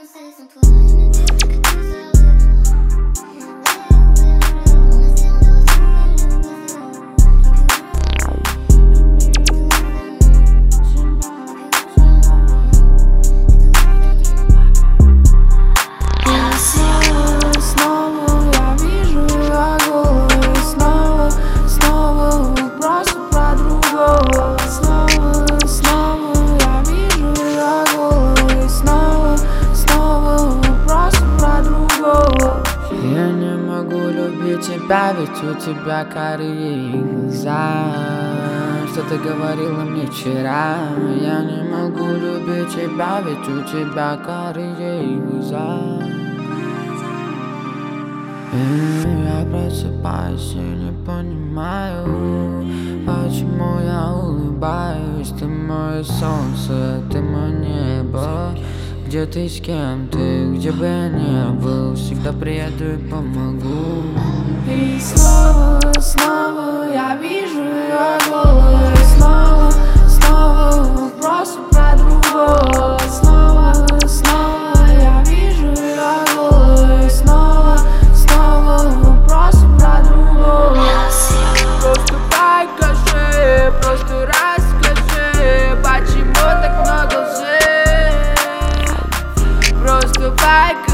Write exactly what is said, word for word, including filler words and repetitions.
danser sans toi. Я не могу любить тебя, ведь у тебя карие глаза. Что ты говорила мне вчера? Я не могу любить тебя, ведь у тебя карие глаза. И я просыпаюсь и не понимаю, почему я улыбаюсь. Ты мое солнце, ты мое небо. Где ты, с кем ты, где бы я ни был, всегда приеду и помогу. И снова, снова я вижу ее голос. Снова, снова просто про другого. Снова, снова я вижу ее голос. Снова, снова просто про другого. Просто покажи, просто расскажи, почему так много лжи. Просто покажи.